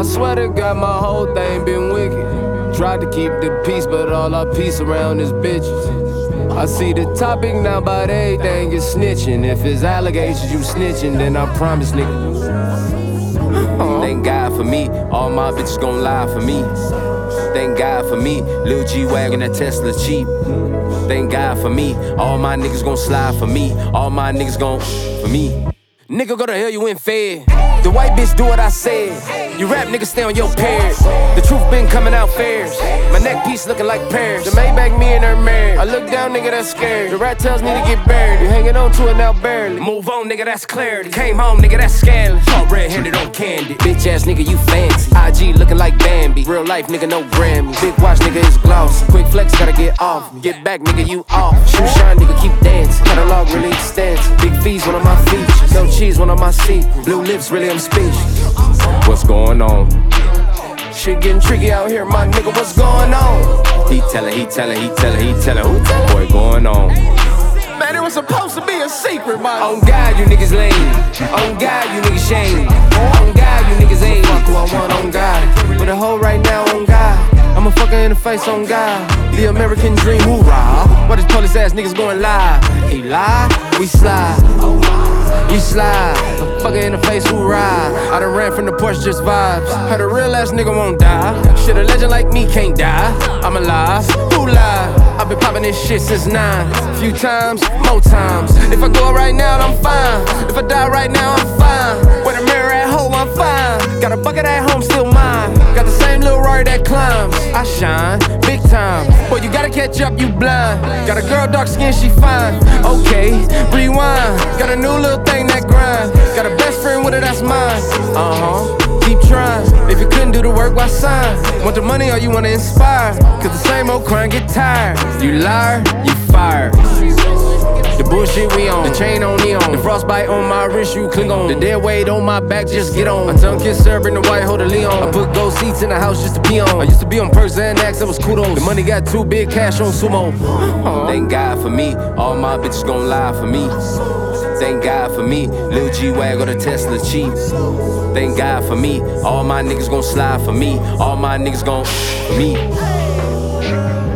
I swear to God, my whole thing been wicked. Tried to keep the peace, but all our peace around is bitches. I see the topic now, but everything is snitching. If it's allegations, you snitching, then I promise, nigga. Thank God for me, all my bitches gon' lie for me. Thank God for me, Lil G-Wagon, that Tesla cheap. Thank God for me, all my niggas gon' slide for me. All my niggas gon' for me. Nigga, go to hell, you ain't fed. The white bitch do what I said. You rap niggas stay on your pairs. The truth been coming out fairs. My neck piece looking like pears. The Maybach, me and her married. I look down, nigga, that's scared. The rat tails need to get buried. You hanging on to it now barely. Move on, nigga, that's clarity. Came home, nigga, that's scandalous. All red-handed on candy. Bitch ass nigga, you fancy. IG looking like Bambi. Real life, nigga, no Grammy. Big watch, nigga, is glossy. Quick flex, gotta get off me. Get back, nigga, you off. Shoe shine, nigga, keep dancing. Catalog really extensive. Big fees, one of my features. No cheese, one of my secrets. Blue lips, really, I'm speechless. What's going on? Shit getting tricky out here, my nigga, what's going on? He tellin', boy, going on. Man, it was supposed to be a secret, man. On God, you niggas lame. On God, you niggas shame. On God, you niggas ain't. Fuck who I want, on God. With a hoe right now, on God. I'ma fuck her in the face, on God. The American dream, hoorah. Why these police ass niggas going live? He lie, we slide. You slide, fuck her in the face, hoorah. I done ran from the Porsche, just vibes. Heard a real ass nigga won't die. Shit, a legend like me can't die. I'm alive, who lied? I've been popping this shit since 9. Few times, more times. If I go right now, I'm fine. If I die right now, I'm fine. With a mirror at home, I'm fine. Got a bucket at home, still mine. Got the same little Rari that climbs. I shine, big time. Boy, you gotta catch up, you blind. Got a girl, dark skin, she fine. Okay, rewind. Got a new little thing that grind. Got a best friend with her, that's mine. Keep trying. If you couldn't do the work, why sign? Want the money or you wanna inspire? Cause the same old crime get tired. You liar, you fired. The bullshit we on, the chain on neon. The frostbite on my wrist, you cling on. The dead weight on my back, just get on. My tongue kiss her, bring the white, hold the Leon. I put gold seats in the house just to pee on. I used to be on Perks and Axe, that was kudos. The money got too big, cash on sumo. Thank God for me, all my bitches gon' lie for me. Thank God for me, Lil G-Wag or the Tesla cheap. Thank God for me, all my niggas gon' slide for me. All my niggas gon' for me.